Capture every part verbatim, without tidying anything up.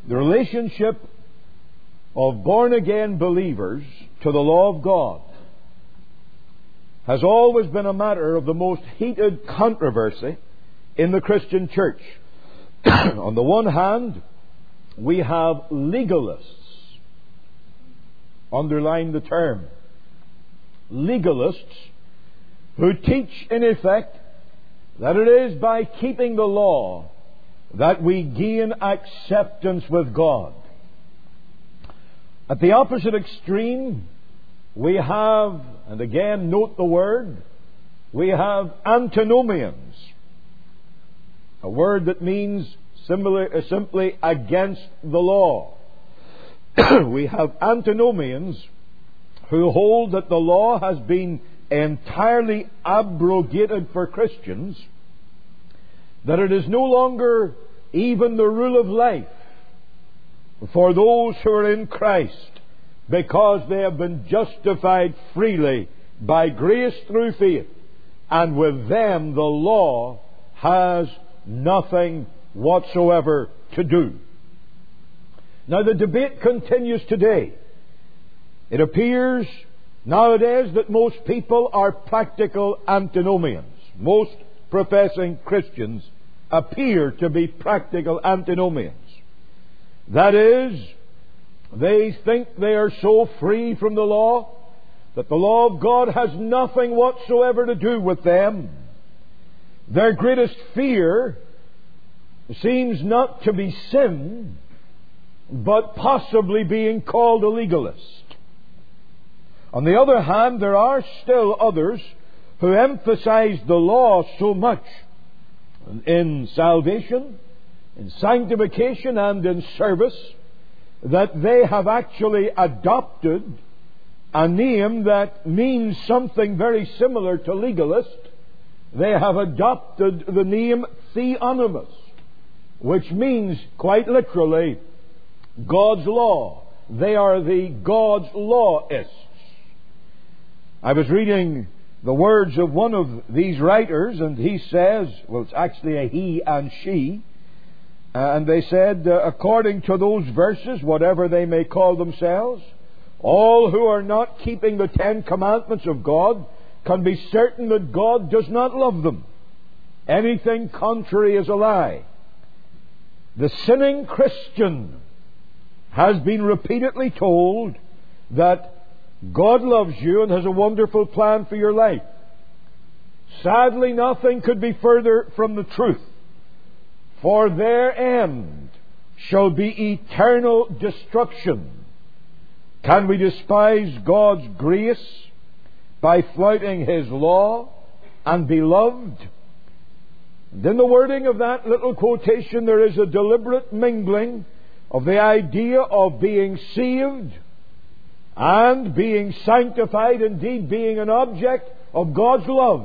The relationship of born-again believers to the law of God has always been a matter of the most heated controversy in the Christian church. On the one hand, we have legalists. Underline the term. Legalists who teach, in effect, that it is by keeping the law that we gain acceptance with God. At the opposite extreme, we have, and again note the word, we have antinomians. A word that means simply, simply against the law. We have antinomians who hold that the law has been entirely abrogated for Christians, that it is no longer even the rule of life for those who are in Christ, because they have been justified freely by grace through faith, and with them the law has nothing whatsoever to do. Now the debate continues today. It appears nowadays that most people are practical antinomians. Most professing Christians appear to be practical antinomians. That is, they think they are so free from the law that the law of God has nothing whatsoever to do with them. Their greatest fear seems not to be sin, but possibly being called a legalist. On the other hand, there are still others who emphasize the law so much in salvation, in sanctification, and in service that they have actually adopted a name that means something very similar to legalist. They have adopted the name theonomist, which means quite literally God's law. They are the God's lawists. I was reading the words of one of these writers, and he says, well, it's actually a he and she, uh, and they said, uh, according to those verses, whatever they may call themselves, all who are not keeping the Ten Commandments of God can be certain that God does not love them. Anything contrary is a lie. The sinning Christian has been repeatedly told that God loves you and has a wonderful plan for your life. Sadly, nothing could be further from the truth, for their end shall be eternal destruction. Can we despise God's grace by flouting His law and be loved? And in the wording of that little quotation, there is a deliberate mingling of the idea of being saved and being sanctified, indeed being an object of God's love,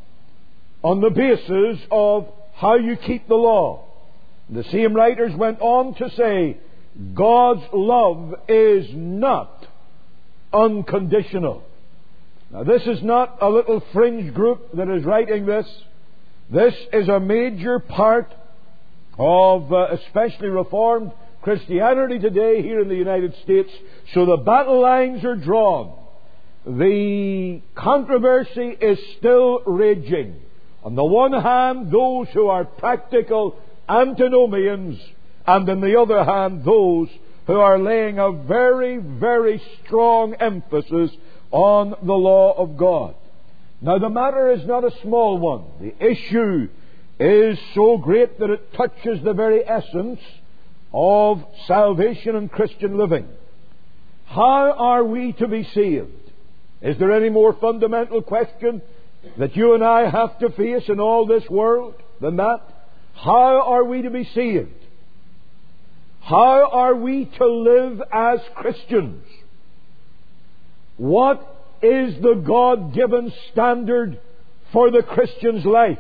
on the basis of how you keep the law. The same writers went on to say, God's love is not unconditional. Now, this is not a little fringe group that is writing this. This is a major part of uh, especially Reformed Christianity today here in the United States. So the battle lines are drawn. The controversy is still raging. On the one hand, those who are practical antinomians, and on the other hand, those who are laying a very, very strong emphasis on the law of God. Now, the matter is not a small one. The issue is so great that it touches the very essence of salvation and Christian living. How are we to be saved? Is there any more fundamental question that you and I have to face in all this world than that? How are we to be saved? How are we to live as Christians? What is the God-given standard for the Christian's life?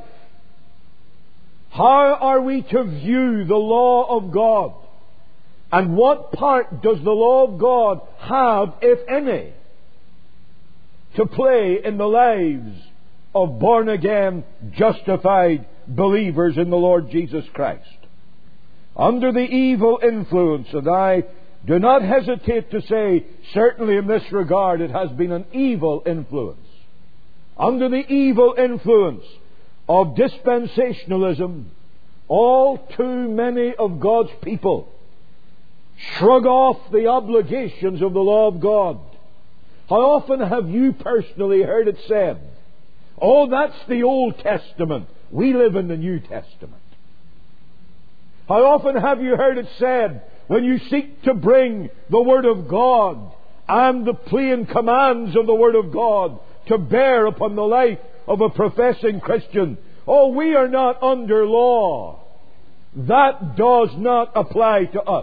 How are we to view the law of God? And what part does the law of God have, if any, to play in the lives of born-again, justified believers in the Lord Jesus Christ? under the evil influence, and I do not hesitate to say, certainly in this regard, it has been an evil influence. Under the evil influence of dispensationalism, all too many of God's people shrug off the obligations of the law of God. How often have you personally heard it said, "Oh, that's the Old Testament. We live in the New Testament"? How often have you heard it said, when you seek to bring the Word of God and the plain commands of the Word of God to bear upon the life of a professing Christian, "Oh, we are not under law"? That does not apply to us.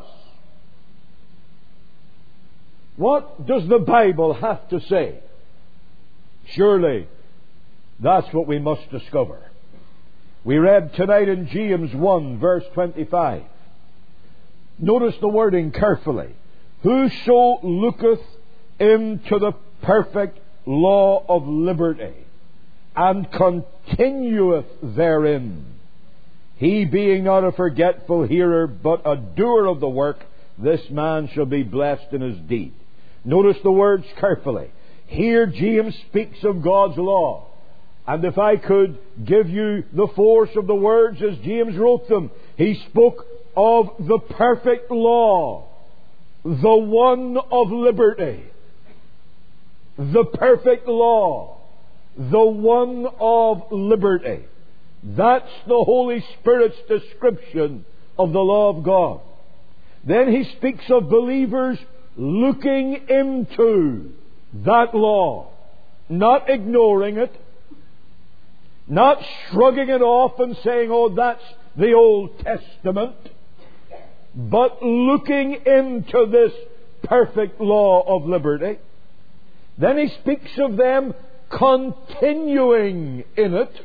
What does the Bible have to say? Surely that's what we must discover. We read tonight in James one, verse twenty-five. Notice the wording carefully. "Whoso looketh into the perfect law of liberty, and continueth therein, he being not a forgetful hearer, but a doer of the work, this man shall be blessed in his deed." Notice the words carefully. Here James speaks of God's law. And if I could give you the force of the words as James wrote them, he spoke of the perfect law, the one of liberty. The perfect law, the one of liberty. That's the Holy Spirit's description of the law of God. Then he speaks of believers looking into that law, not ignoring it, not shrugging it off and saying, "Oh, that's the Old Testament," but looking into this perfect law of liberty. Then he speaks of them continuing in it,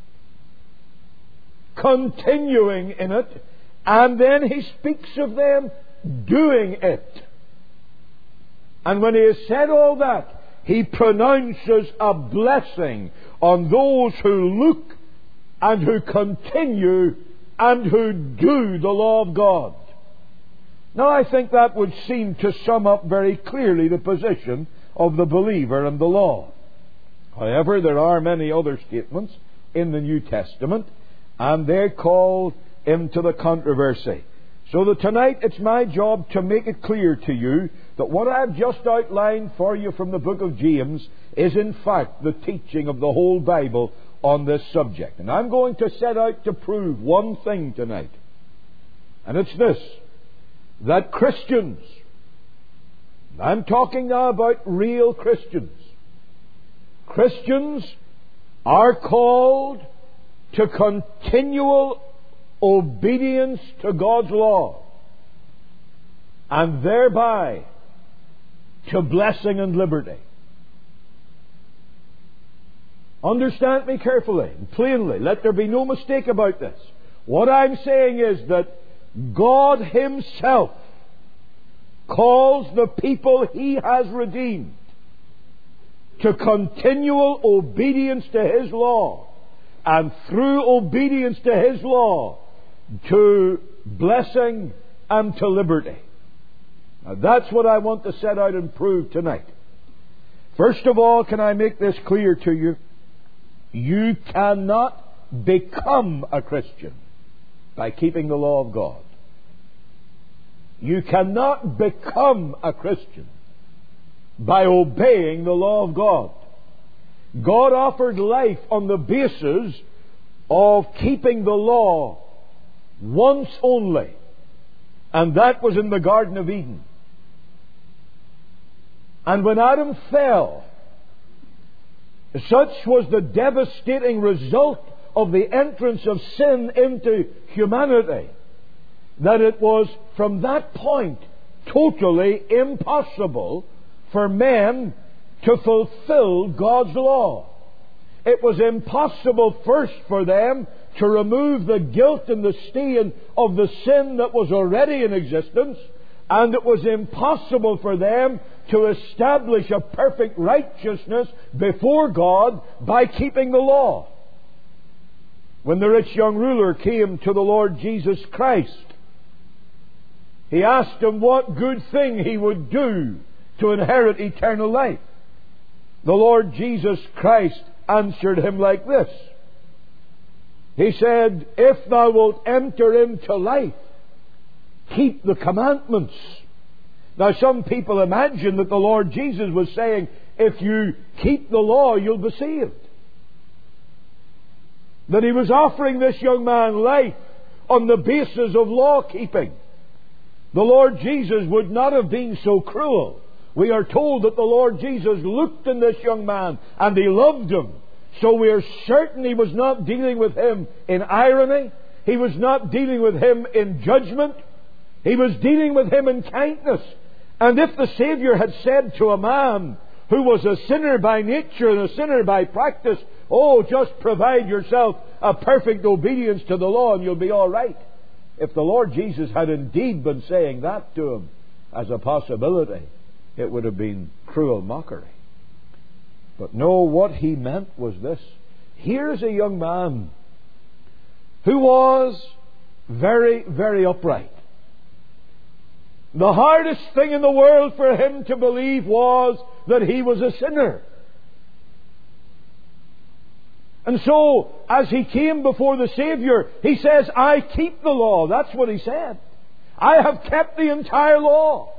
continuing in it, and then he speaks of them doing it. And when he has said all that, he pronounces a blessing on those who look and who continue and who do the law of God. Now, I think that would seem to sum up very clearly the position of the believer and the law. However, there are many other statements in the New Testament, and they're called into the controversy. So that tonight it's my job to make it clear to you that what I've just outlined for you from the book of James is in fact the teaching of the whole Bible on this subject. And I'm going to set out to prove one thing tonight. And it's this, that Christians, I'm talking now about real Christians, Christians are called to continual obedience to God's law, and thereby to blessing and liberty. Understand me carefully and plainly. Let there be no mistake about this. What I'm saying is that God Himself calls the people He has redeemed to continual obedience to His law, and through obedience to His law, to blessing and to liberty. Now, that's what I want to set out and prove tonight. First of all, can I make this clear to you? You cannot become a Christian by keeping the law of God. You cannot become a Christian by obeying the law of God. God offered life on the basis of keeping the law once only, and that was in the Garden of Eden. And when Adam fell, such was the devastating result of the entrance of sin into humanity that it was from that point totally impossible for men to fulfill God's law. It was impossible first for them to remove the guilt and the stain of the sin that was already in existence, and it was impossible for them to establish a perfect righteousness before God by keeping the law. When the rich young ruler came to the Lord Jesus Christ He asked him what good thing he would do to inherit eternal life. The Lord Jesus Christ answered him like this. He said, "If thou wilt enter into life, keep the commandments." Now, some people imagine that the Lord Jesus was saying, if you keep the law, you'll be saved. That He was offering this young man life on the basis of law keeping. The Lord Jesus would not have been so cruel. We are told that the Lord Jesus looked in this young man and He loved him. So we are certain He was not dealing with him in irony. He was not dealing with him in judgment. He was dealing with him in kindness. And if the Saviour had said to a man who was a sinner by nature and a sinner by practice, "Oh, just provide yourself a perfect obedience to the law and you'll be all right." If the Lord Jesus had indeed been saying that to him as a possibility, it would have been cruel mockery. But no, what He meant was this. Here's a young man who was very, very upright. The hardest thing in the world for him to believe was that he was a sinner. And so, as he came before the Saviour, he says, "I keep the law." That's what he said. "I have kept the entire law."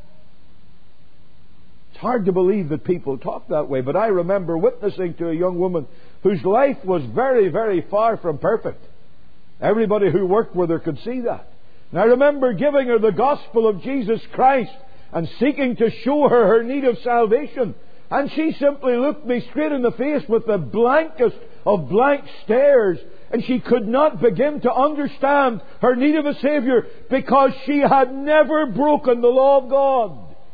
It's hard to believe that people talk that way, but I remember witnessing to a young woman whose life was very, very far from perfect. Everybody who worked with her could see that. And I remember giving her the gospel of Jesus Christ and seeking to show her her need of salvation. And she simply looked me straight in the face with the blankest of blank stares. And she could not begin to understand her need of a Saviour because she had never broken the law of God.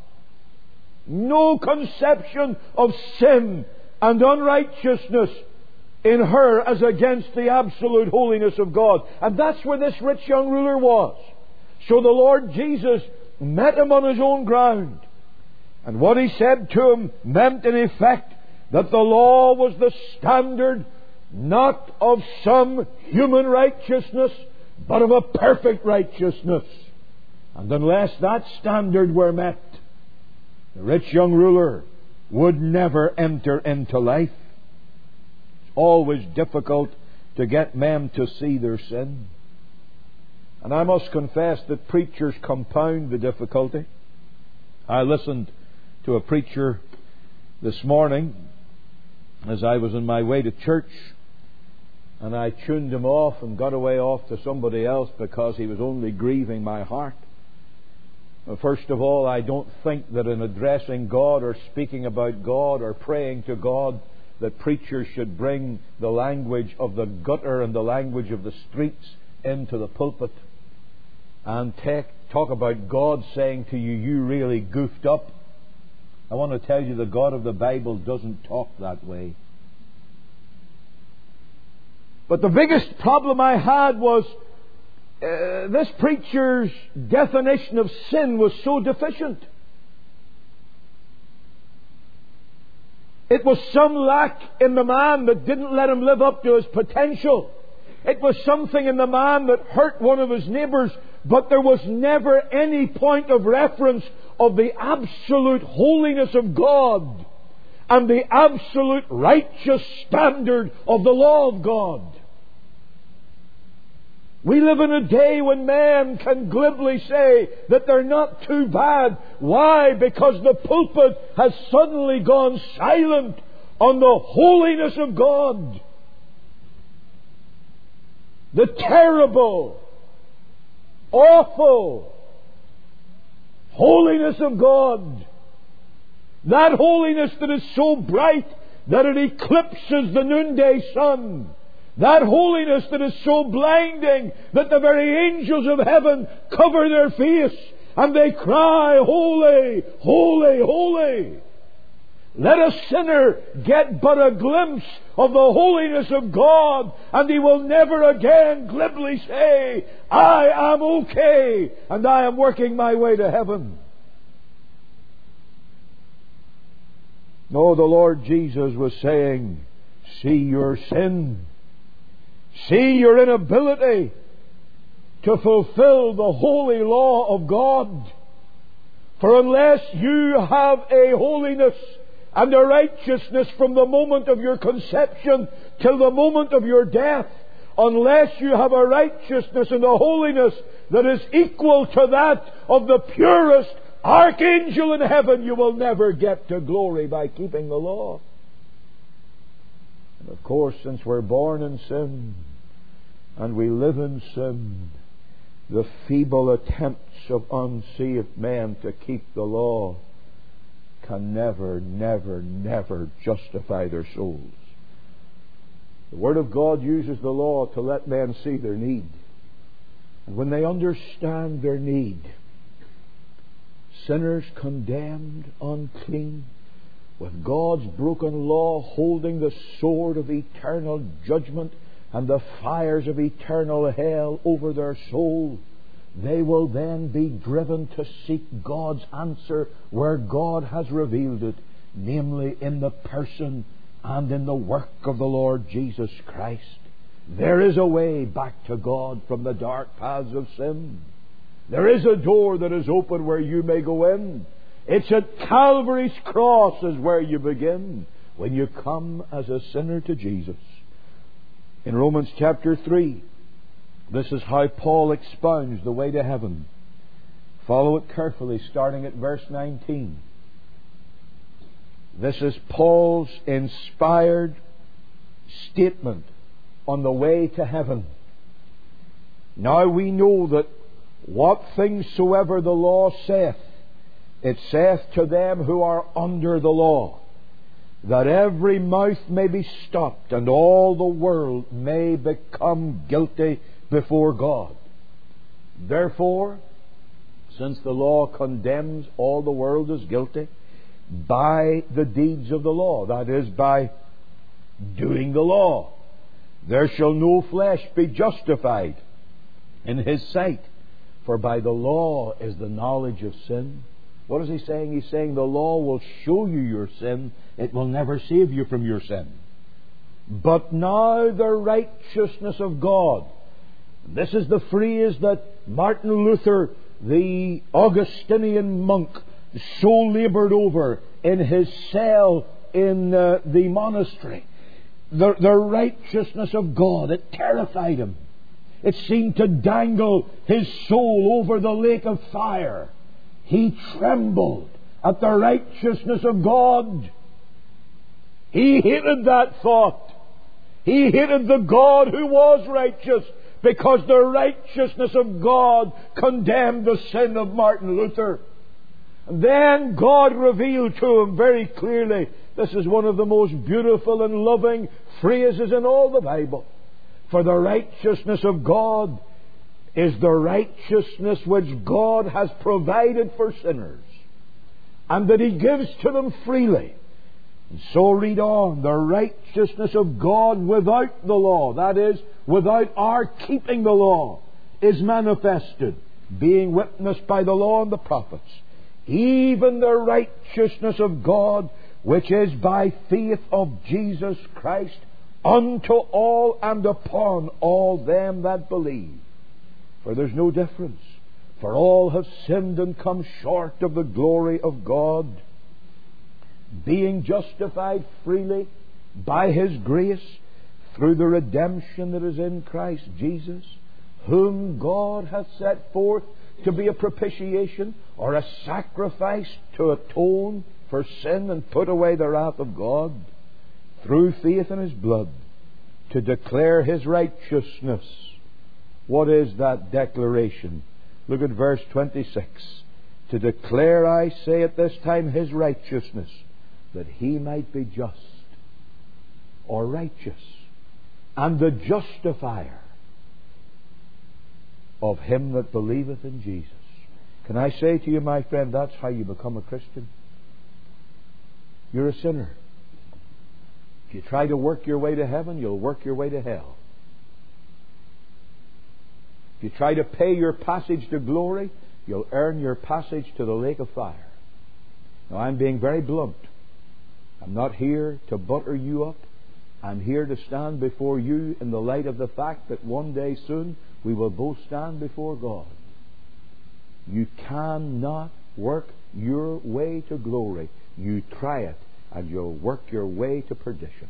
No conception of sin and unrighteousness in her as against the absolute holiness of God. And that's where this rich young ruler was. So the Lord Jesus met him on his own ground. And what He said to him meant in effect that the law was the standard not of some human righteousness, but of a perfect righteousness. And unless that standard were met, the rich young ruler would never enter into life. Always difficult to get men to see their sin. And I must confess that preachers compound the difficulty. I listened to a preacher this morning as I was on my way to church, and I tuned him off and got away off to somebody else because he was only grieving my heart. Well, first of all, I don't think that in addressing God or speaking about God or praying to God that preachers should bring the language of the gutter and the language of the streets into the pulpit and take, talk about God saying to you, "You really goofed up." I want to tell you the God of the Bible doesn't talk that way. But the biggest problem I had was uh, this preacher's definition of sin was so deficient. It was some lack in the man that didn't let him live up to his potential. It was something in the man that hurt one of his neighbours, but there was never any point of reference of the absolute holiness of God and the absolute righteous standard of the law of God. We live in a day when men can glibly say that they're not too bad. Why? Because the pulpit has suddenly gone silent on the holiness of God. The terrible, awful holiness of God. That holiness that is so bright that it eclipses the noonday sun. That holiness that is so blinding that the very angels of heaven cover their face and they cry, "Holy, holy, holy." Let a sinner get but a glimpse of the holiness of God and he will never again glibly say, "I am okay and I am working my way to heaven." No, the Lord Jesus was saying, see your sin. See your inability to fulfill the holy law of God. For unless you have a holiness and a righteousness from the moment of your conception till the moment of your death, unless you have a righteousness and a holiness that is equal to that of the purest archangel in heaven, you will never get to glory by keeping the law. And of course, since we're born in sin and we live in sin, the feeble attempts of unsaved men to keep the law can never, never, never justify their souls. The Word of God uses the law to let men see their need. And when they understand their need, sinners condemned, unclean, with God's broken law holding the sword of eternal judgment and the fires of eternal hell over their soul, they will then be driven to seek God's answer where God has revealed it, namely in the person and in the work of the Lord Jesus Christ. There is a way back to God from the dark paths of sin. There is a door that is open where you may go in. It's at Calvary's cross is where you begin when you come as a sinner to Jesus. In Romans chapter three, this is how Paul expounds the way to heaven. Follow it carefully, starting at verse nineteen. This is Paul's inspired statement on the way to heaven. Now we know that what things soever the law saith, it saith to them who are under the law, that every mouth may be stopped, and all the world may become guilty before God. Therefore, since the law condemns all the world as guilty by the deeds of the law, that is, by doing the law, there shall no flesh be justified in his sight, for by the law is the knowledge of sin. What is he saying? He's saying the law will show you your sin. It will never save you from your sin. But now the righteousness of God. This is the phrase that Martin Luther, the Augustinian monk, so laboured over in his cell in uh, the monastery. The, the righteousness of God, it terrified him. It seemed to dangle his soul over the lake of fire. He trembled at the righteousness of God. He hated that thought. He hated the God who was righteous, because the righteousness of God condemned the sin of Martin Luther. And then God revealed to him very clearly, this is one of the most beautiful and loving phrases in all the Bible. For the righteousness of God is the righteousness which God has provided for sinners, and that He gives to them freely. And so read on. The righteousness of God without the law, that is, without our keeping the law, is manifested, being witnessed by the law and the prophets, even the righteousness of God which is by faith of Jesus Christ unto all and upon all them that believe. For there's no difference. For all have sinned and come short of the glory of God, being justified freely by His grace through the redemption that is in Christ Jesus, whom God hath set forth to be a propitiation, or a sacrifice to atone for sin and put away the wrath of God, through faith in His blood, to declare His righteousness. What is that declaration? Look at verse twenty-six. To declare, I say, at this time His righteousness, that He might be just, or righteous, and the justifier of him that believeth in Jesus. Can I say to you, my friend, that's how you become a Christian. You're a sinner. If you try to work your way to heaven, you'll work your way to hell. If you try to pay your passage to glory, you'll earn your passage to the lake of fire. Now, I'm being very blunt. I'm not here to butter you up. I'm here to stand before you in the light of the fact that one day soon we will both stand before God. You cannot work your way to glory. You try it, and you'll work your way to perdition.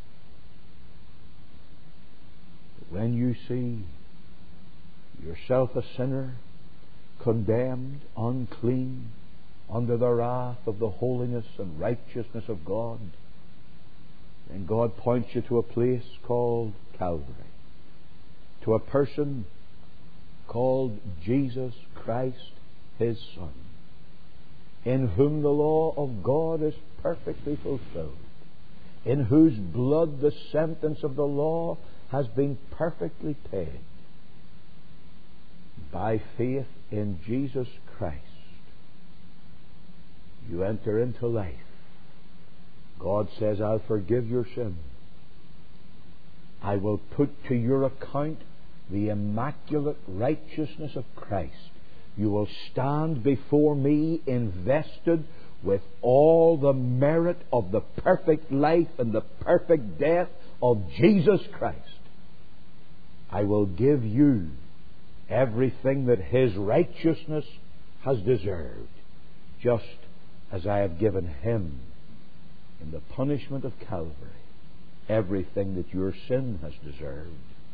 But when you see yourself a sinner, condemned, unclean, under the wrath of the holiness and righteousness of God, then God points you to a place called Calvary, to a person called Jesus Christ, His Son, in whom the law of God is perfectly fulfilled, in whose blood the sentence of the law has been perfectly paid. By faith in Jesus Christ, you enter into life. God says, I'll forgive your sin. I will put to your account the immaculate righteousness of Christ. You will stand before me invested with all the merit of the perfect life and the perfect death of Jesus Christ. I will give you everything that His righteousness has deserved, just as I have given Him in the punishment of Calvary everything that your sin has deserved.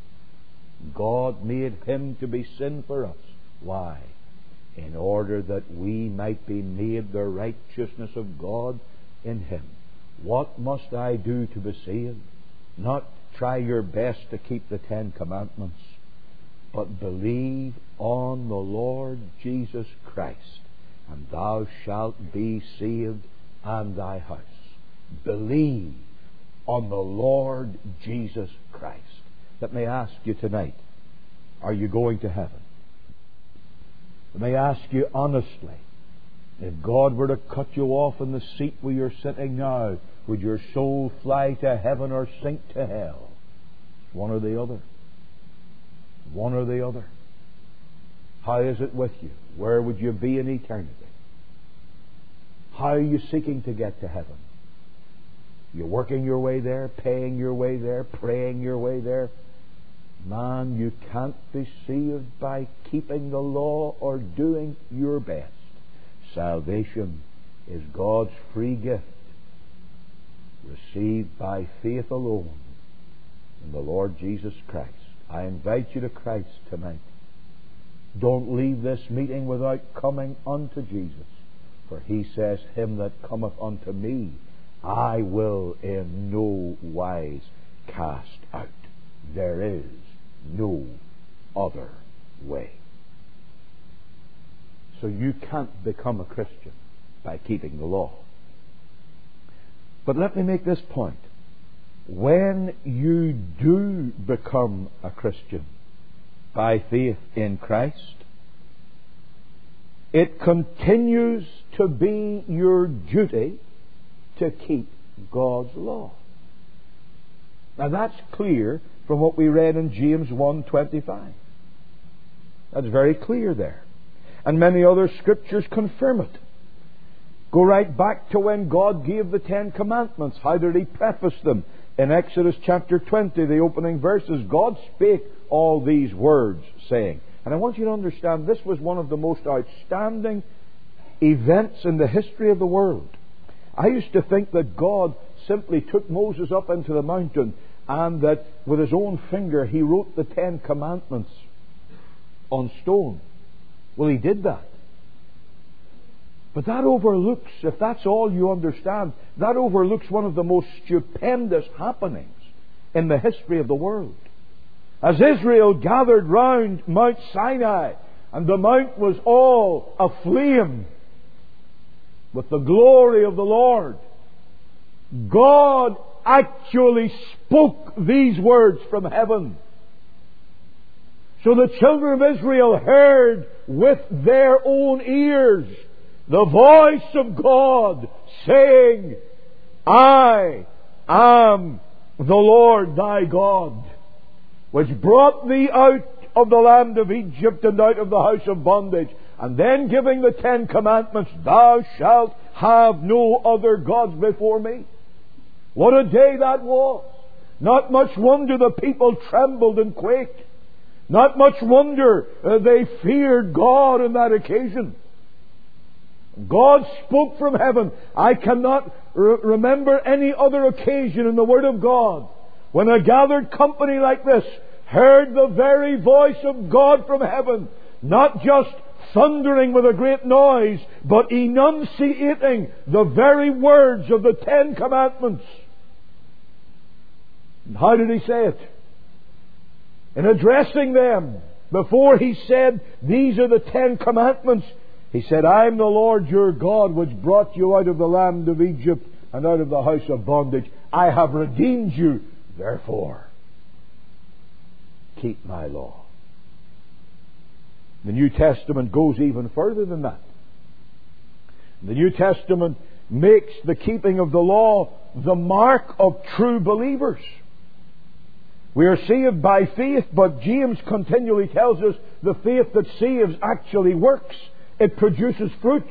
God made Him to be sin for us. Why? In order that we might be made the righteousness of God in Him. What must I do to be saved? Not try your best to keep the Ten Commandments, but believe on the Lord Jesus Christ, and thou shalt be saved and thy house. Believe on the Lord Jesus Christ. Let me ask you tonight, are you going to heaven? Let me ask you honestly, if God were to cut you off in the seat where you're sitting now, would your soul fly to heaven or sink to hell? One or the other. One or the other. How is it with you? Where would you be in eternity? How are you seeking to get to heaven? You're working your way there, paying your way there, praying your way there. Man, you can't be saved by keeping the law or doing your best. Salvation is God's free gift, received by faith alone in the Lord Jesus Christ. I invite you to Christ tonight. Don't leave this meeting without coming unto Jesus. For He says, Him that cometh unto me, I will in no wise cast out. There is no other way. So you can't become a Christian by keeping the law. But let me make this point. When you do become a Christian by faith in Christ, it continues to be your duty to keep God's law. Now that's clear from what we read in James one twenty-five. That's very clear there. And many other scriptures confirm it. Go right back to when God gave the Ten Commandments. How did He preface them? In Exodus chapter twenty, the opening verses, God spake all these words, saying, and I want you to understand, this was one of the most outstanding events in the history of the world. I used to think that God simply took Moses up into the mountain and that with His own finger He wrote the Ten Commandments on stone. Well, He did that. But that overlooks, if that's all you understand, that overlooks one of the most stupendous happenings in the history of the world. As Israel gathered round Mount Sinai, and the mount was all aflame with the glory of the Lord, God actually spoke these words from heaven. So the children of Israel heard with their own ears the voice of God saying, I am the Lord thy God, which brought thee out of the land of Egypt and out of the house of bondage. And then giving the Ten Commandments, thou shalt have no other gods before me. What a day that was. Not much wonder the people trembled and quaked. Not much wonder uh, they feared God on that occasion. God spoke from heaven. I cannot re- remember any other occasion in the Word of God when a gathered company like this heard the very voice of God from heaven, not just thundering with a great noise, but enunciating the very words of the Ten Commandments. And how did He say it? In addressing them, before He said, "These are the Ten Commandments," He said, "I am the Lord your God, which brought you out of the land of Egypt and out of the house of bondage. I have redeemed you, therefore keep my law." The New Testament goes even further than that. The New Testament makes the keeping of the law the mark of true believers. We are saved by faith, but James continually tells us the faith that saves actually works. It produces fruit.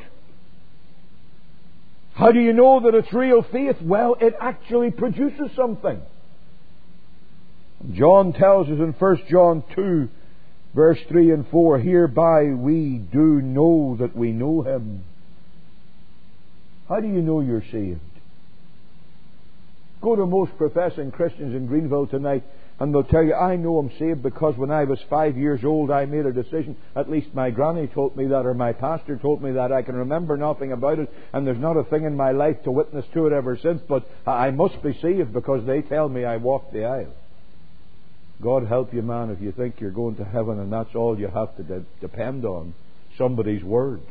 How do you know that it's real faith? Well, it actually produces something. John tells us in First John two, verse three and four, "Hereby we do know that we know Him." How do you know you're saved? Go to most professing Christians in Greenville tonight and they'll tell you, "I know I'm saved because when I was five years old I made a decision. At least my granny told me that, or my pastor told me that. I can remember nothing about it, and there's not a thing in my life to witness to it ever since, but I must be saved because they tell me I walked the aisle." God help you, man, if you think you're going to heaven and that's all you have to de- depend on, somebody's word.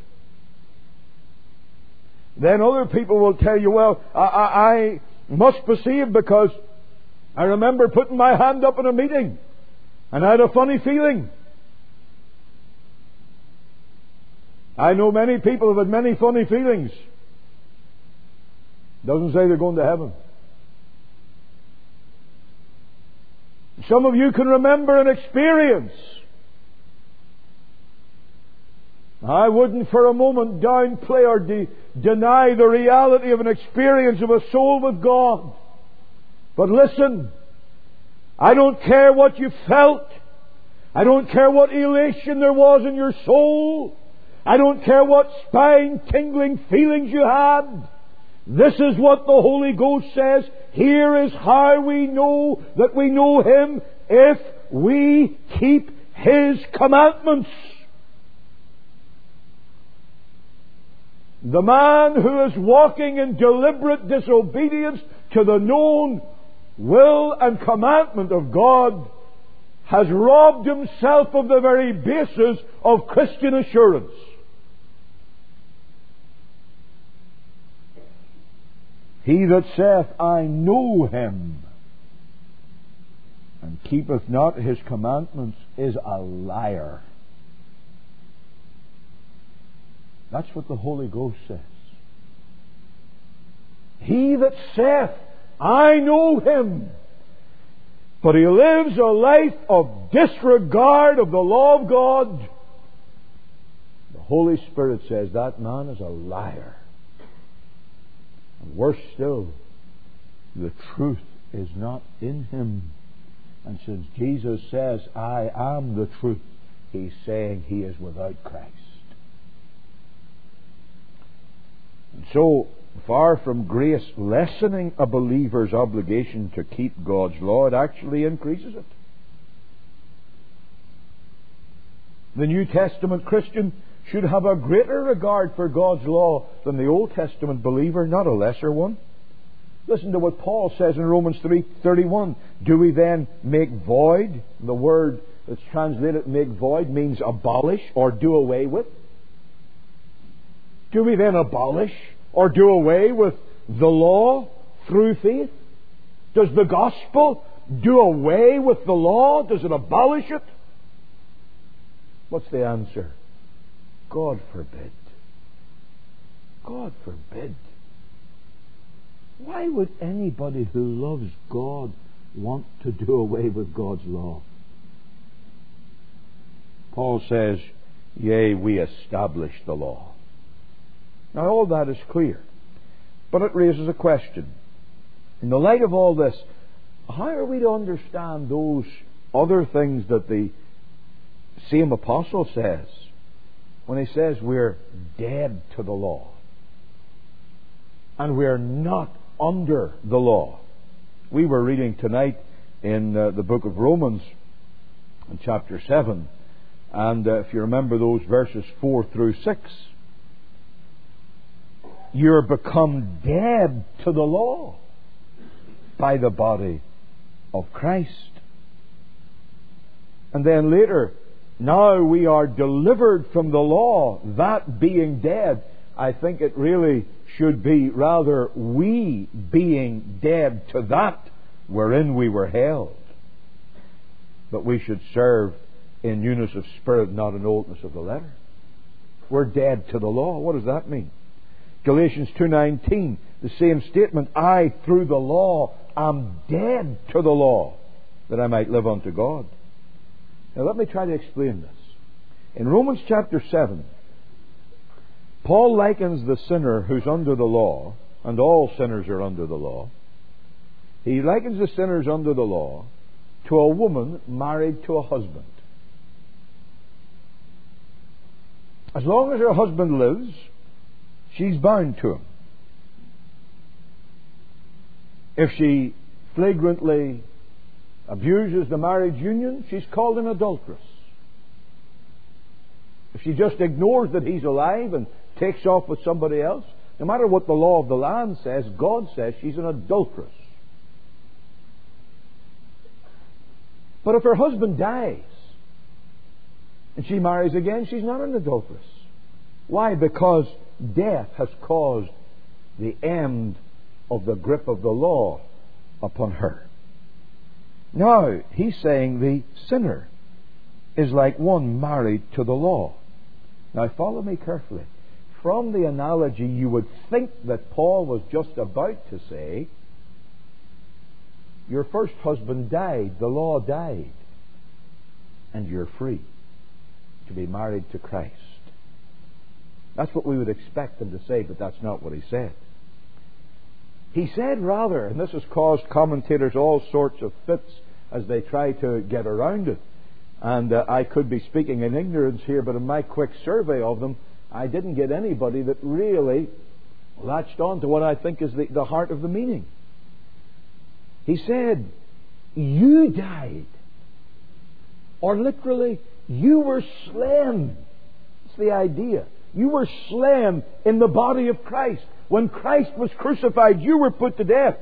Then other people will tell you, "Well, I, I, I must be saved because I remember putting my hand up in a meeting and I had a funny feeling." I know many people have had many funny feelings. Doesn't say they're going to heaven. Some of you can remember an experience. I wouldn't for a moment downplay or de- deny the reality of an experience of a soul with God. But listen, I don't care what you felt. I don't care what elation there was in your soul. I don't care what spine-tingling feelings you had. This is what the Holy Ghost says. Here is how we know that we know Him, if we keep His commandments. The man who is walking in deliberate disobedience to the known will and commandment of God has robbed himself of the very basis of Christian assurance. He that saith, "I know Him," and keepeth not His commandments is a liar. That's what the Holy Ghost says. He that saith, "I know Him," but he lives a life of disregard of the law of God, the Holy Spirit says that man is a liar. And worse still, the truth is not in him. And since Jesus says, "I am the truth," He's saying he is without Christ. And so, far from grace lessening a believer's obligation to keep God's law, it actually increases it. The New Testament Christian should have a greater regard for God's law than the Old Testament believer, not a lesser one. Listen to what Paul says in Romans three thirty-one. Do we then make void? The word that's translated make void means abolish or do away with. Do we then abolish or do away with the law through faith? Does the gospel do away with the law? Does it abolish it? What's the answer? God forbid. God forbid. Why would anybody who loves God want to do away with God's law? Paul says, "Yea, we establish the law." Now all that is clear, but it raises a question. In the light of all this, how are we to understand those other things that the same apostle says, when he says we're dead to the law and we're not under the law. We were reading tonight in uh, the book of Romans, in chapter seven, and uh, if you remember those verses four through six, you're become dead to the law by the body of Christ. And then later, now we are delivered from the law, that being dead. I think it really should be rather we being dead to that wherein we were held. But we should serve in newness of spirit, not in oldness of the letter. We're dead to the law. What does that mean? Galatians two nineteen, the same statement. I, through the law, am dead to the law, that I might live unto God. Now let me try to explain this. In Romans chapter seven, Paul likens the sinner who's under the law, and all sinners are under the law. He likens the sinners under the law to a woman married to a husband. As long as her husband lives, she's bound to him. If she flagrantly abuses the marriage union, she's called an adulteress. If she just ignores that he's alive and takes off with somebody else, no matter what the law of the land says, God says she's an adulteress. But if her husband dies and she marries again, she's not an adulteress. Why? Because death has caused the end of the grip of the law upon her. Now, he's saying the sinner is like one married to the law. Now, follow me carefully. From the analogy, you would think that Paul was just about to say, your first husband died, the law died, and you're free to be married to Christ. That's what we would expect him to say, but that's not what he said. He said rather, and this has caused commentators all sorts of fits as they try to get around it, and uh, I could be speaking in ignorance here, but in my quick survey of them, I didn't get anybody that really latched on to what I think is the, the heart of the meaning. He said, you died. Or literally, you were slain. That's the idea. You were slain in the body of Christ. When Christ was crucified, you were put to death.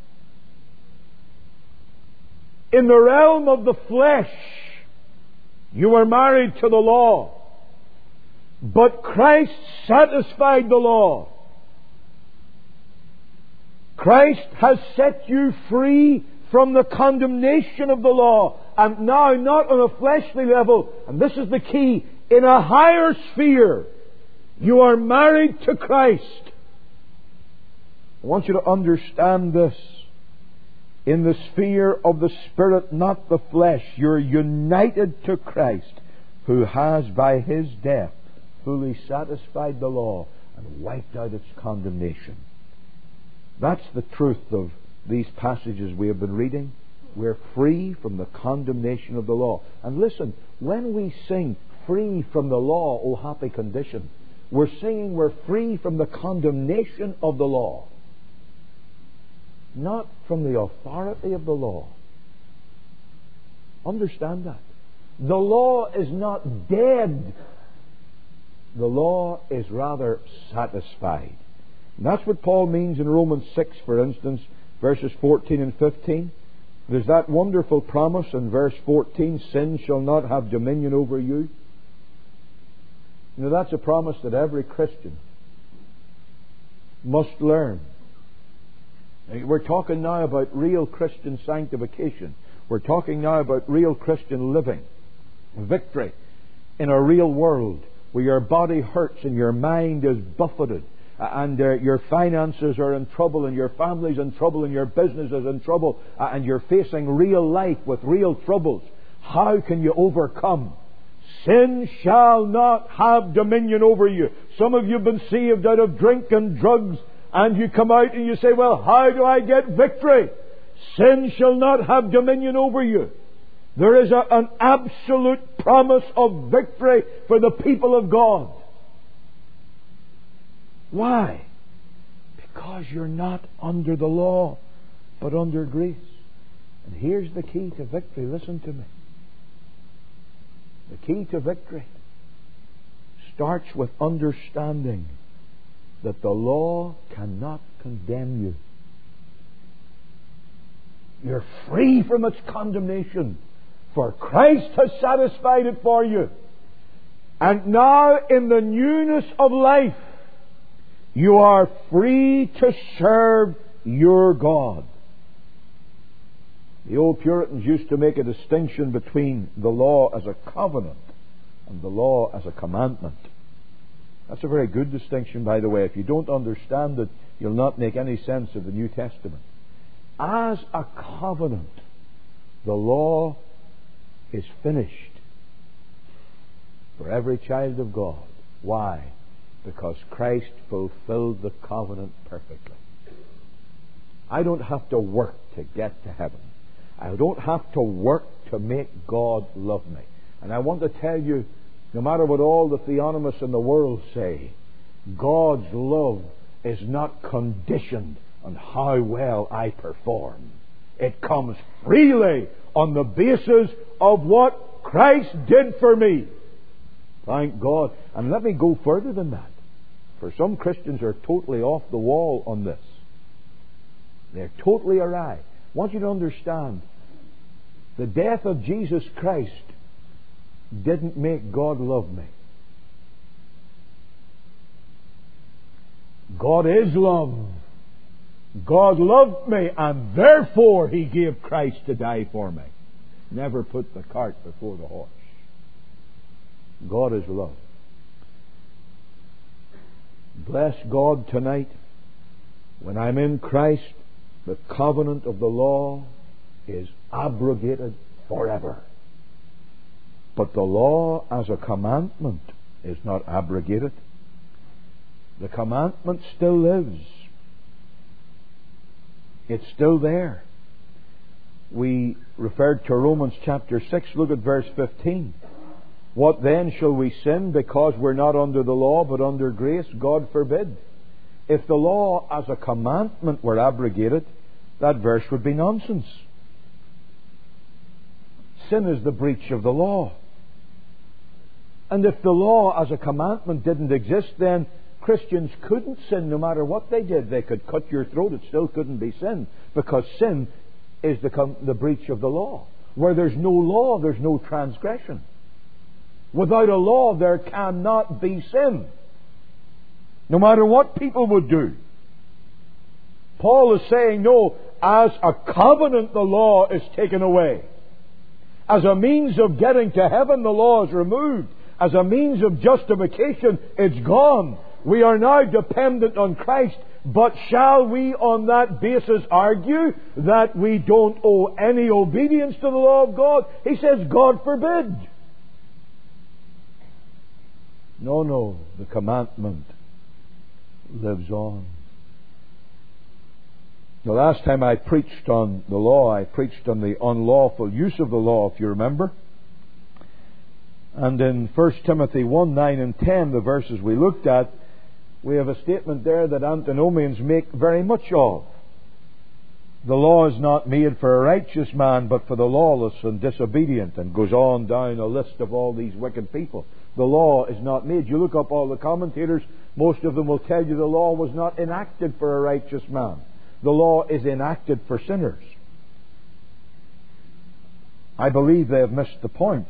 In the realm of the flesh, you were married to the law. But Christ satisfied the law. Christ has set you free from the condemnation of the law. And now, not on a fleshly level, and this is the key, in a higher sphere, you are married to Christ. I want you to understand this. In the sphere of the Spirit, not the flesh, you're united to Christ, who has by His death fully satisfied the law and wiped out its condemnation. That's the truth of these passages we have been reading. We're free from the condemnation of the law. And listen, when we sing free from the law, O happy condition, we're singing we're free from the condemnation of the law, not from the authority of the law. Understand that. The law is not dead. The law is rather satisfied. And that's what Paul means in Romans six, for instance, verses fourteen and fifteen. There's that wonderful promise in verse fourteen, sin shall not have dominion over you. You know, that's a promise that every Christian must learn. We're talking now about real Christian sanctification. We're talking now about real Christian living. Victory in a real world where your body hurts and your mind is buffeted, and uh, your finances are in trouble, and your family's in trouble, and your business is in trouble, uh, and you're facing real life with real troubles. How can you overcome? Sin shall not have dominion over you. Some of you have been saved out of drink and drugs, and you come out and you say, well, how do I get victory? Sin shall not have dominion over you. There is a, an absolute promise of victory for the people of God. Why? Because you're not under the law, but under grace. And here's the key to victory. Listen to me. The key to victory starts with understanding that the law cannot condemn you. You're free from its condemnation, for Christ has satisfied it for you. And now, in the newness of life, you are free to serve your God. The old Puritans used to make a distinction between the law as a covenant and the law as a commandment. That's a very good distinction, by the way. If you don't understand it, you'll not make any sense of the New Testament. As a covenant, the law is finished for every child of God. Why? Because Christ fulfilled the covenant perfectly. I don't have to work to get to heaven. I don't have to work to make God love me. And I want to tell you, no matter what all the theonomists in the world say, God's love is not conditioned on how well I perform. It comes freely on the basis of what Christ did for me. Thank God. And let me go further than that. For some Christians are totally off the wall on this. They're totally awry. I want you to understand, the death of Jesus Christ didn't make God love me. God is love. God loved me, and therefore He gave Christ to die for me. Never put the cart before the horse. God is love. Bless God tonight. When I'm in Christ, the covenant of the law is abrogated forever. But the law as a commandment is not abrogated. The commandment still lives. It's still there. We referred to Romans chapter six. Look at verse fifteen. What then, shall we sin because we're not under the law but under grace? God forbid. If the law as a commandment were abrogated, that verse would be nonsense. Sin is the breach of the law. And if the law as a commandment didn't exist, then Christians couldn't sin no matter what they did. They could cut your throat, it still couldn't be sin, because sin is the, com- the breach of the law. Where there's no law, there's no transgression. Without a law, there cannot be sin, no matter what people would do. Paul is saying, no, as a covenant, the law is taken away. As a means of getting to heaven, the law is removed. As a means of justification, it's gone. We are now dependent on Christ. But shall we on that basis argue that we don't owe any obedience to the law of God? He says, God forbid. No, no, the commandment lives on. The last time I preached on the law, I preached on the unlawful use of the law, if you remember. And in First Timothy one, nine and ten, the verses we looked at, we have a statement there that antinomians make very much of. The law is not made for a righteous man, but for the lawless and disobedient, and goes on down a list of all these wicked people. The law is not made. You look up all the commentators, most of them will tell you the law was not enacted for a righteous man. The law is enacted for sinners. I believe they have missed the point.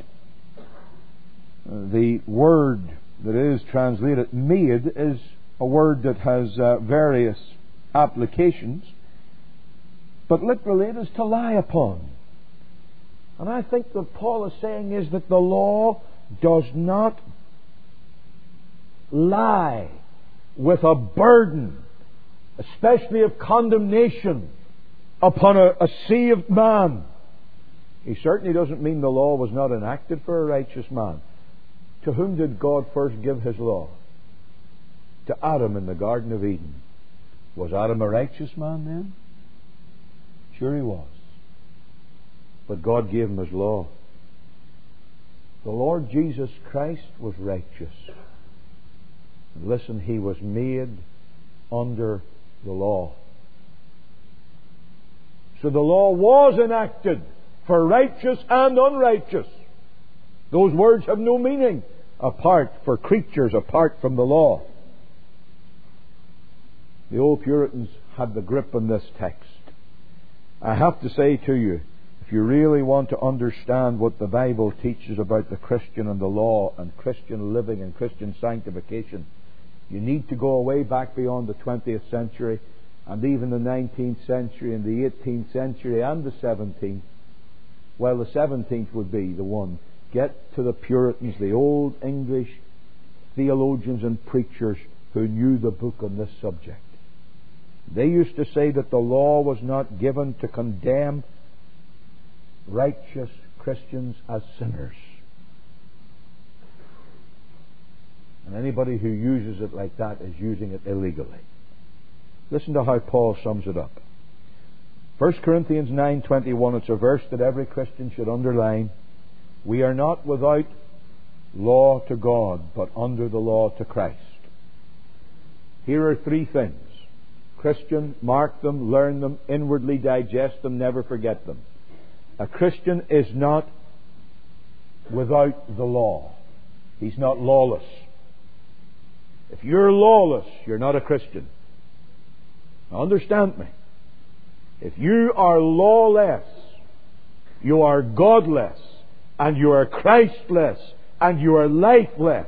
The word that is translated made is a word that has uh, various applications, but literally it is to lie upon. And I think what Paul is saying is that the law does not lie with a burden, especially of condemnation, upon a, a sea of man. He certainly doesn't mean the law was not enacted for a righteous man. To whom did God first give His law? To Adam in the Garden of Eden. Was Adam a righteous man then? Sure he was. But God gave him His law. The Lord Jesus Christ was righteous. And listen, He was made under the law. So the law was enacted for righteous and unrighteous. Those words have no meaning apart for creatures apart from the law. The old Puritans had the grip on this text. I have to say to you, if you really want to understand what the Bible teaches about the Christian and the law and Christian living and Christian sanctification, you need to go away back beyond the twentieth century and even the nineteenth century and the eighteenth century and the seventeenth. Well, the seventeenth would be the one. Get to the Puritans, the old English theologians and preachers who knew the book on this subject. They used to say that the law was not given to condemn righteous Christians as sinners. And anybody who uses it like that is using it illegally. Listen to how Paul sums it up. First Corinthians nine twenty-one, it's a verse that every Christian should underline. We are not without law to God, but under the law to Christ. Here are three things. Christian, mark them, learn them, inwardly digest them, never forget them. A Christian is not without the law. He's not lawless. If you're lawless, you're not a Christian. Now understand me. If you are lawless, you are godless, and you are Christless, and you are lifeless.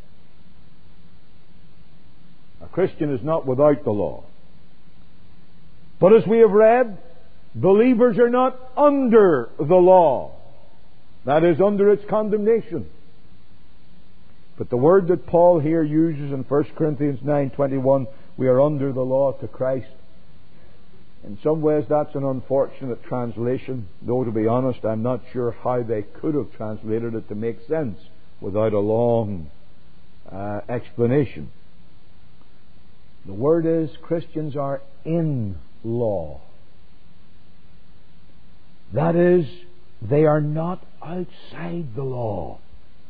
A Christian is not without the law. But as we have read, believers are not under the law. That is, under its condemnation. But the word that Paul here uses in First Corinthians nine twenty-one, we are under the law to Christ. In some ways that's an unfortunate translation, though to be honest I'm not sure how they could have translated it to make sense without a long uh, explanation. The word is Christians are in law. That is, they are not outside the law.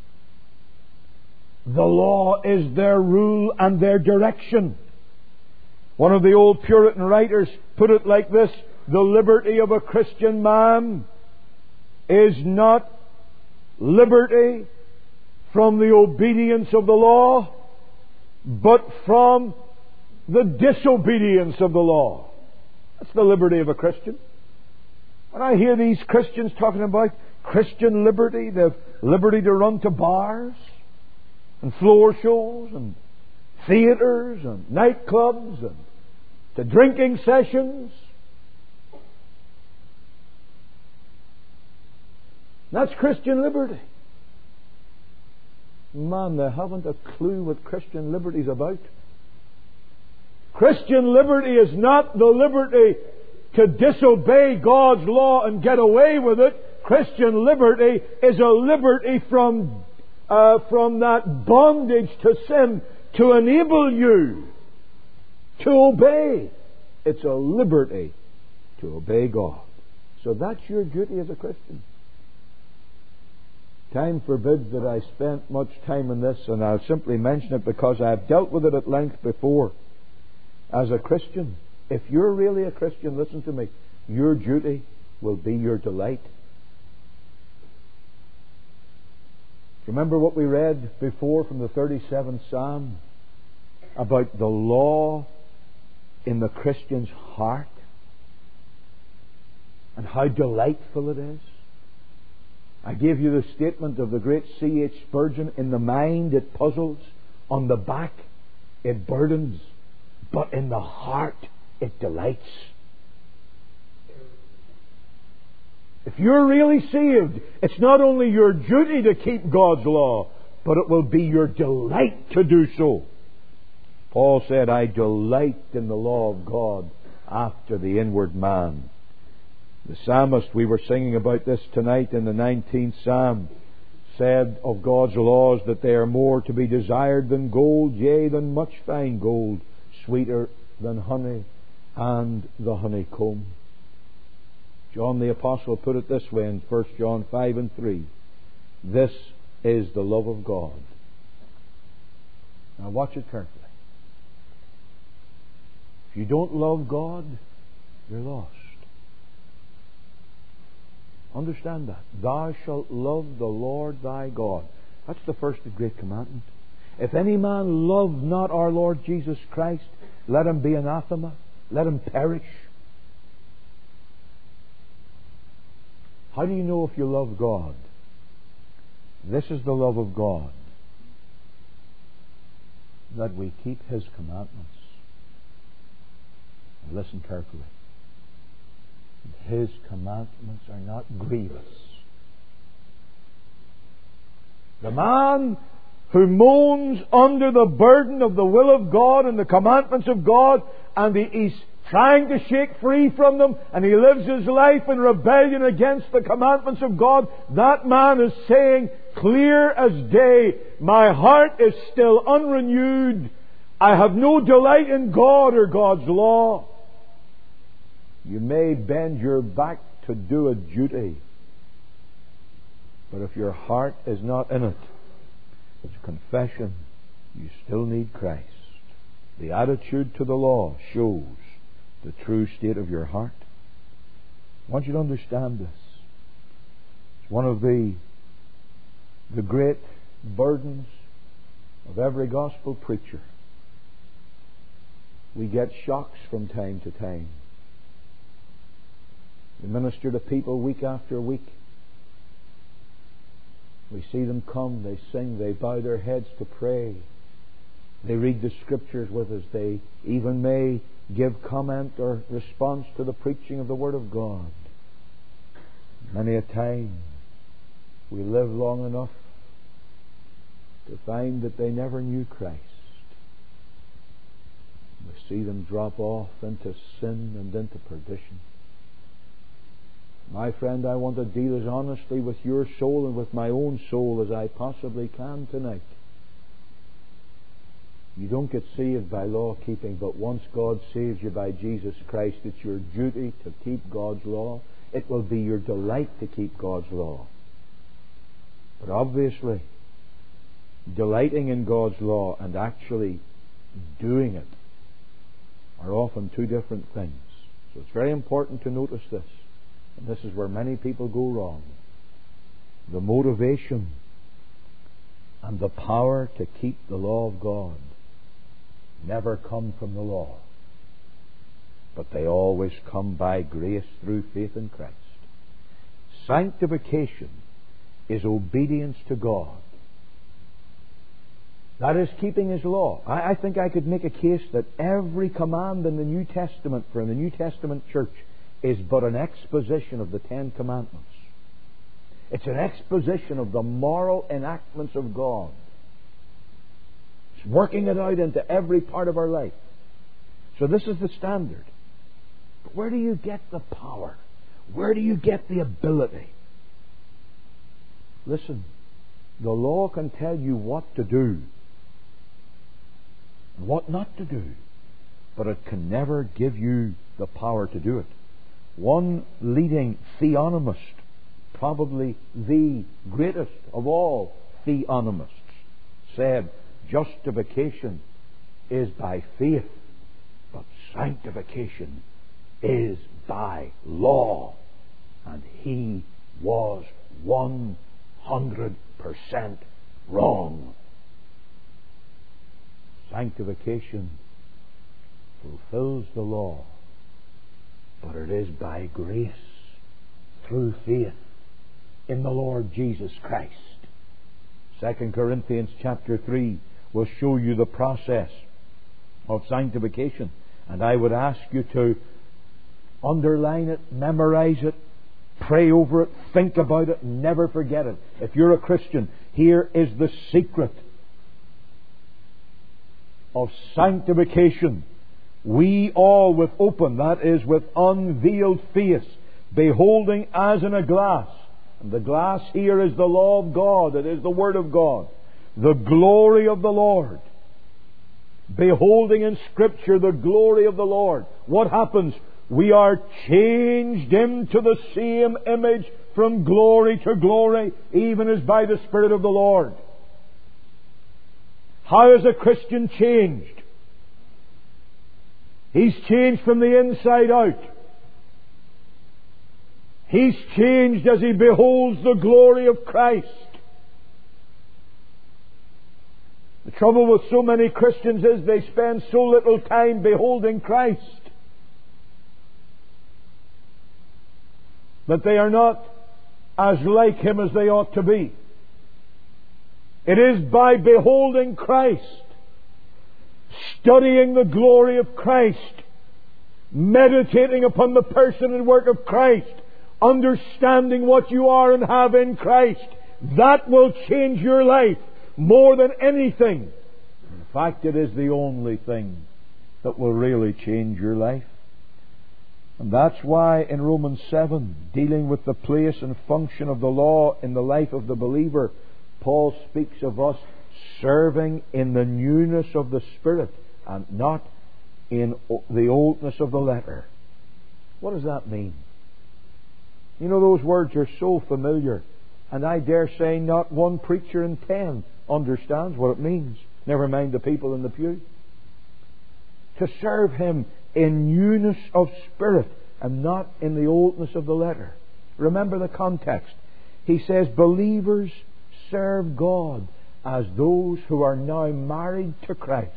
The law is their rule and their direction. One of the old Puritan writers put it like this: the liberty of a Christian man is not liberty from the obedience of the law, but from the disobedience of the law. That's the liberty of a Christian. When I hear these Christians talking about Christian liberty, the liberty to run to bars and floor shows and theatres and nightclubs and to drinking sessions. That's Christian liberty. Man, they haven't a clue what Christian liberty is about. Christian liberty is not the liberty to disobey God's law and get away with it. Christian liberty is a liberty from uh, from that bondage to sin to enable you to obey. It's a liberty to obey God. So that's your duty as a Christian. Time forbids that I spent much time on this, and I'll simply mention it because I've dealt with it at length before. As a Christian, if you're really a Christian, listen to me, your duty will be your delight. Remember what we read before from the thirty-seventh Psalm about the law in the Christian's heart and how delightful it is? I gave you the statement of the great C H Spurgeon: in the mind it puzzles, on the back it burdens, but in the heart it delights. If you're really saved, it's not only your duty to keep God's law, but it will be your delight to do so. Paul said, I delight in the law of God after the inward man. The psalmist, we were singing about this tonight in the nineteenth Psalm, said of God's laws that they are more to be desired than gold, yea, than much fine gold, sweeter than honey and the honeycomb. John the Apostle put it this way in First John five and three. This is the love of God. Now watch it carefully. If you don't love God, you're lost. Understand that. Thou shalt love the Lord thy God. That's the first and great commandment. If any man love not our Lord Jesus Christ, let him be anathema. Let him perish. How do you know if you love God? This is the love of God, that we keep His commandments. And listen carefully. His commandments are not grievous. The man who moans under the burden of the will of God and the commandments of God, and he, he's trying to shake free from them, and he lives his life in rebellion against the commandments of God, that man is saying, clear as day, my heart is still unrenewed. I have no delight in God or God's law. You may bend your back to do a duty, but if your heart is not in it, it's a confession. You still need Christ. The attitude to the law shows the true state of your heart. I want you to understand this. It's one of the the great burdens of every gospel preacher. We get shocks from time to time. We minister to people week after week. We see them come, they sing, they bow their heads to pray. They read the Scriptures with us. They even may give comment or response to the preaching of the Word of God. Many a time we live long enough to find that they never knew Christ. We see them drop off into sin and into perdition. My friend, I want to deal as honestly with your soul and with my own soul as I possibly can tonight. You don't get saved by law keeping, but once God saves you by Jesus Christ, it's your duty to keep God's law. It will be your delight to keep God's law. But obviously, delighting in God's law and actually doing it are often two different things. So it's very important to notice this. And this is where many people go wrong. The motivation and the power to keep the law of God never come from the law, but they always come by grace through faith in Christ. Sanctification is obedience to God. That is keeping His law. I, I think I could make a case that every command in the New Testament for the New Testament church is but an exposition of the Ten Commandments. It's an exposition of the moral enactments of God. It's working it out into every part of our life. So this is the standard. But where do you get the power? Where do you get the ability? Listen, the law can tell you what to do and what not to do, but it can never give you the power to do it. One leading theonomist, probably the greatest of all theonomists, said, justification is by faith, but sanctification is by law. And he was one hundred percent wrong. Sanctification fulfills the law, but it is by grace, through faith in the Lord Jesus Christ. Second Corinthians chapter three will show you the process of sanctification. And I would ask you to underline it, memorize it, pray over it, think about it, never forget it. If you're a Christian, here is the secret of sanctification. We all with open, that is with unveiled face, beholding as in a glass. And the glass here is the law of God. It is the Word of God. The glory of the Lord. Beholding in Scripture the glory of the Lord. What happens? We are changed into the same image from glory to glory, even as by the Spirit of the Lord. How is a Christian changed? He's changed from the inside out. He's changed as he beholds the glory of Christ. The trouble with so many Christians is they spend so little time beholding Christ that they are not as like Him as they ought to be. It is by beholding Christ, studying the glory of Christ, meditating upon the person and work of Christ, understanding what you are and have in Christ, that will change your life more than anything. In fact, it is the only thing that will really change your life. And that's why in Romans seven, dealing with the place and function of the law in the life of the believer, Paul speaks of us serving in the newness of the Spirit and not in the oldness of the letter. What does that mean? You know, those words are so familiar, and I dare say not one preacher in ten understands what it means. Never mind the people in the pew. To serve Him in newness of spirit and not in the oldness of the letter. Remember the context. He says, believers serve God as those who are now married to Christ,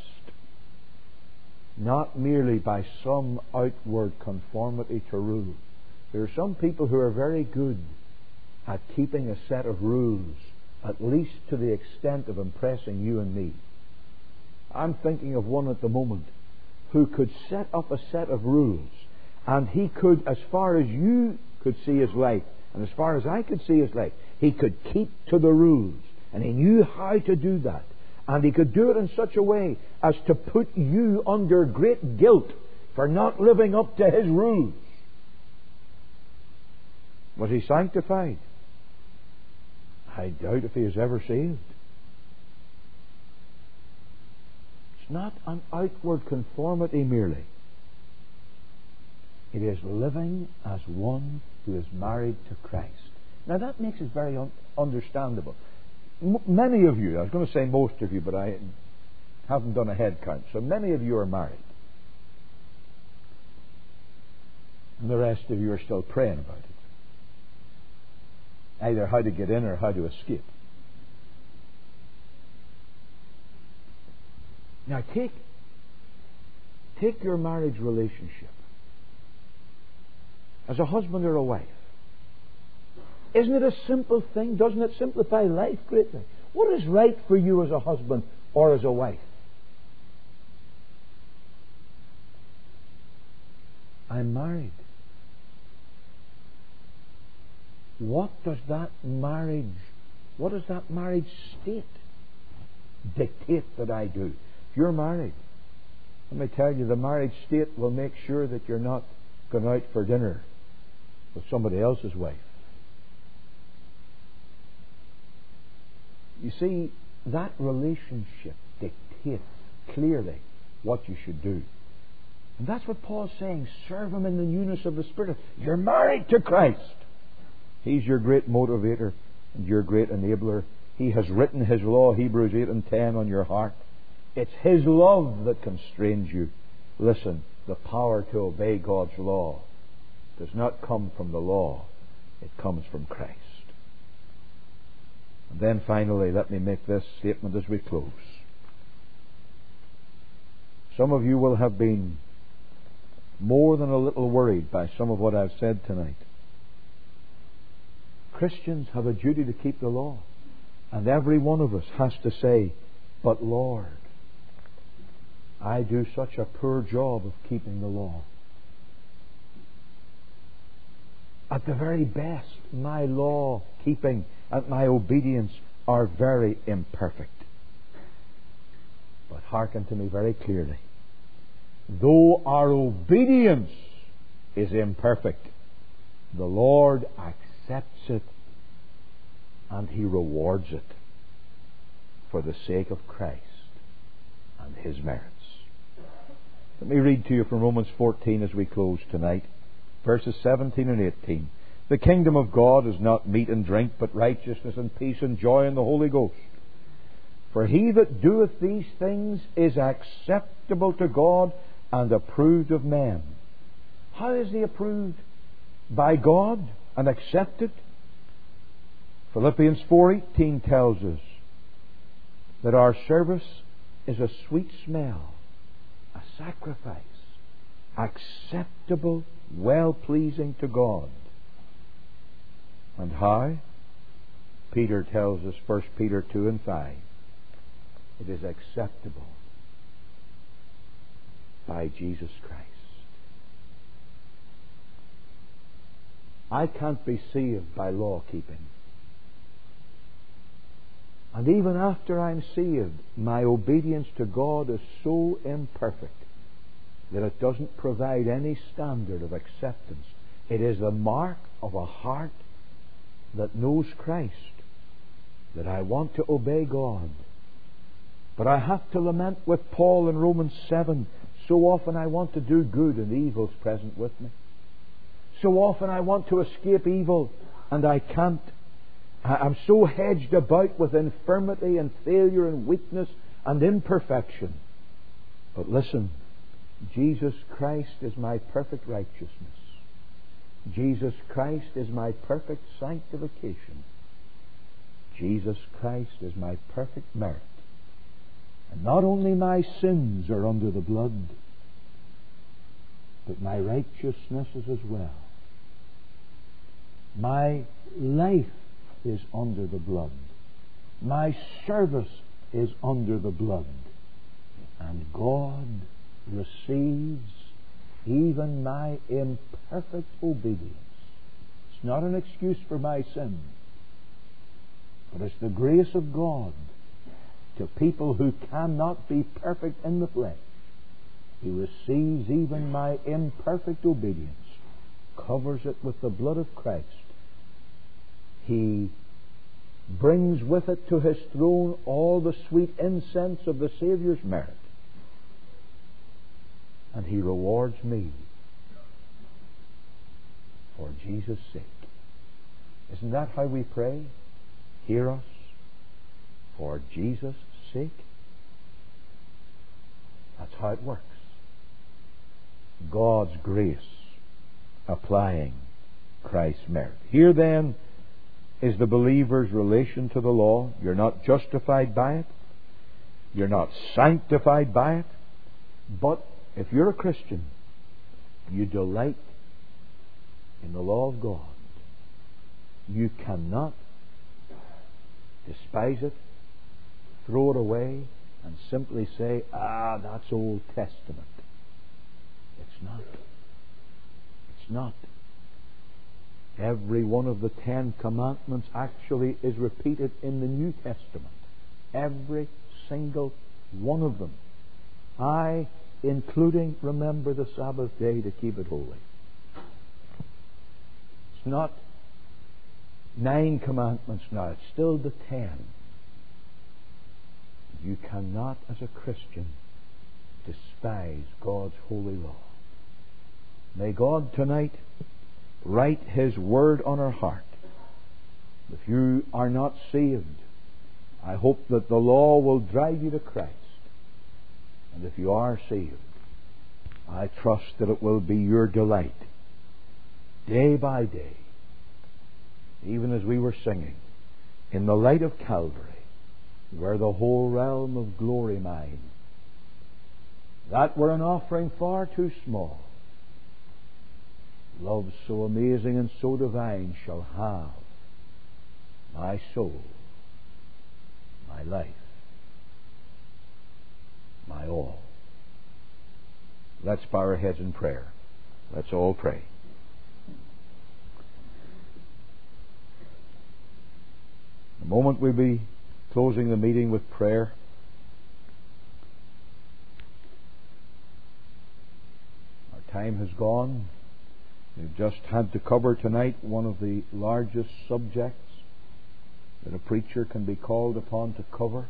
not merely by some outward conformity to rule. There are some people who are very good at keeping a set of rules, at least to the extent of impressing you and me. I'm thinking of one at the moment who could set up a set of rules, and he could, as far as you could see his life, and as far as I could see his life, he could keep to the rules, and he knew how to do that, and he could do it in such a way as to put you under great guilt for not living up to his rules. Was he sanctified? I doubt if he is ever saved. It's not an outward conformity merely. It is living as one who is married to Christ. Now that makes it very un- understandable. M- many of you, I was going to say most of you, but I haven't done a head count, so many of you are married. And the rest of you are still praying about it. Either how to get in or how to escape. Now take, take your marriage relationship as a husband or a wife. Isn't it a simple thing? Doesn't it simplify life greatly? What is right for you as a husband or as a wife? I'm married. What does that marriage, what does that marriage state dictate that I do? If you're married, let me tell you, the marriage state will make sure that you're not going out for dinner with somebody else's wife. You see, that relationship dictates clearly what you should do. And that's what Paul's saying. Serve Him in the newness of the Spirit. You're married to Christ. He's your great motivator and your great enabler. He has written His law, Hebrews eight and ten, on your heart. It's His love that constrains you. Listen, the power to obey God's law does not come from the law. It comes from Christ. And then finally, let me make this statement as we close. Some of you will have been more than a little worried by some of what I've said tonight. Christians have a duty to keep the law. And every one of us has to say, but Lord, I do such a poor job of keeping the law. At the very best, my law keeping and my obedience are very imperfect. But hearken to me very clearly. Though our obedience is imperfect, the Lord accepts it and He rewards it for the sake of Christ and His merits. Let me read to you from Romans fourteen as we close tonight, verses seventeen and eighteen. the kingdom of God is not meat and drink, but righteousness and peace and joy in the Holy Ghost. For he that doeth these things is acceptable to God and approved of men. How is he approved? By God and accepted? Philippians four eighteen tells us that our service is a sweet smell, a sacrifice, acceptable, well-pleasing to God. And how? Peter tells us, First Peter two and five, it is acceptable by Jesus Christ. I can't be saved by law keeping. And even after I'm saved, my obedience to God is so imperfect that it doesn't provide any standard of acceptance. It is the mark of a heart that knows Christ, that I want to obey God. But I have to lament with Paul in Romans seven, so often I want to do good and evil's present with me. So often I want to escape evil and I can't. I'm so hedged about with infirmity and failure and weakness and imperfection. But listen, Jesus Christ is my perfect righteousness. Jesus Christ is my perfect sanctification. Jesus Christ is my perfect merit. And not only my sins are under the blood, but my righteousness is as well. My life is under the blood. My service is under the blood. And God receives even my imperfect obedience. It's not an excuse for my sin, but it's the grace of God to people who cannot be perfect in the flesh. He receives even my imperfect obedience, covers it with the blood of Christ. He brings with it to His throne all the sweet incense of the Saviour's merit. And He rewards me for Jesus' sake. Isn't that how we pray? Hear us for Jesus' sake. That's how it works. God's grace applying Christ's merit. Here then is the believer's relation to the law. You're not justified by it. You're not sanctified by it. But if you're a Christian, you delight in the law of God. You cannot despise it, throw it away, and simply say, ah, that's Old Testament. It's not. It's not. Every one of the Ten Commandments actually is repeated in the New Testament. Every single one of them. I, including, remember the Sabbath day to keep it holy. It's not nine commandments now. It's still the ten. You cannot, as a Christian, despise God's holy law. May God tonight write His word on our heart. If you are not saved, I hope that the law will drive you to Christ. And if you are saved, I trust that it will be your delight, day by day, even as we were singing, in the light of Calvary, where the whole realm of glory mine, that were an offering far too small. Love so amazing and so divine shall have my soul, my life, my all. Let's bow our heads in prayer. Let's all pray. The moment we'll be closing the meeting with prayer. Our time has gone. We've just had to cover tonight one of the largest subjects that a preacher can be called upon to cover,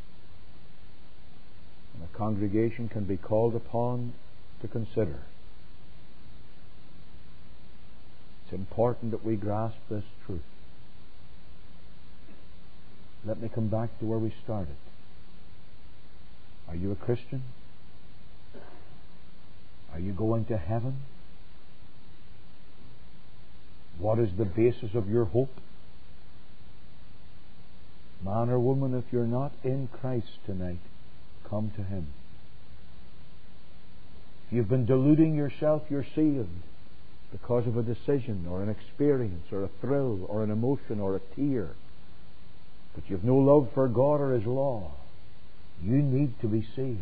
and a congregation can be called upon to consider. It's important that we grasp this truth. Let me come back to where we started. Are you a Christian? Are you going to heaven? What is the basis of your hope? Man or woman, if you're not in Christ tonight, come to Him. If you've been deluding yourself, you're saved because of a decision or an experience or a thrill or an emotion or a tear. But you've no love for God or His law. You need to be saved.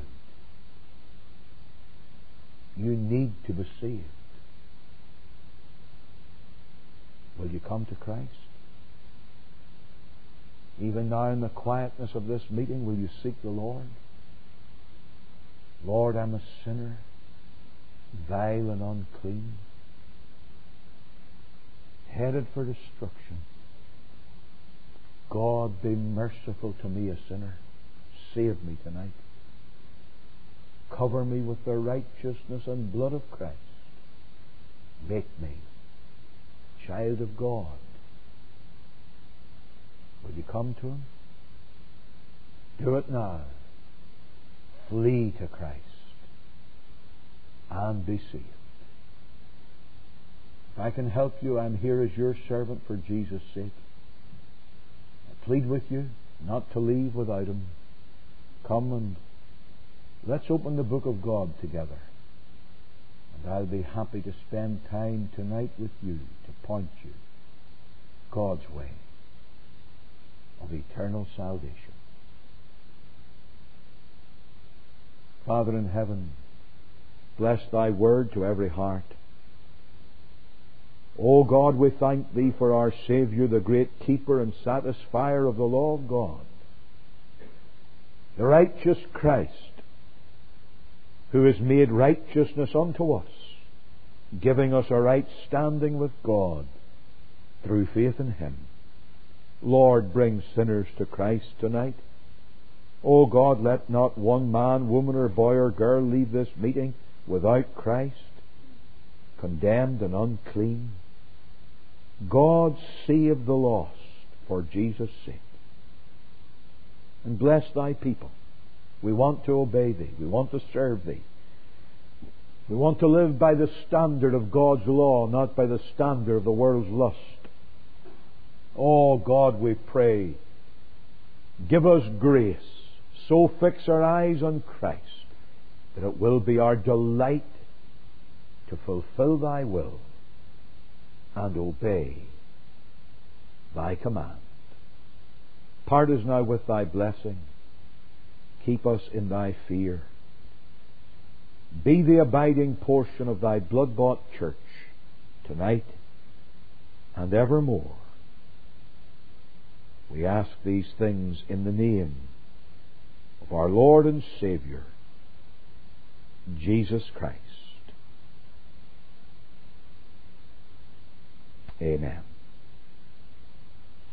You need to be saved. Will you come to Christ? Even now in the quietness of this meeting, will you seek the Lord? Lord, I'm a sinner, vile and unclean, headed for destruction. God, be merciful to me, a sinner. Save me tonight. Cover me with the righteousness and blood of Christ. Make me child of God. Will you come to Him? Do it now. Flee to Christ and be saved. If I can help you, I'm here as your servant for Jesus' sake. I plead with you not to leave without Him. Come and let's open the book of God together. And I'll be happy to spend time tonight with you to point you God's way of eternal salvation. Father in heaven, bless Thy word to every heart. O God, we thank Thee for our Saviour, the great keeper and satisfier of the law of God, the righteous Christ, who is made righteousness unto us, giving us a right standing with God through faith in Him. Lord, bring sinners to Christ tonight. O God, let not one man, woman or boy or girl leave this meeting without Christ, condemned and unclean. God, save the lost for Jesus' sake. And bless Thy people. We want to obey Thee. We want to serve Thee. We want to live by the standard of God's law, not by the standard of the world's lust. Oh God, we pray, give us grace. So fix our eyes on Christ that it will be our delight to fulfill Thy will and obey Thy command. Part us now with Thy blessing. Keep us in Thy fear. Be the abiding portion of Thy blood-bought church tonight and evermore. We ask these things in the name of our Lord and Saviour, Jesus Christ. Amen.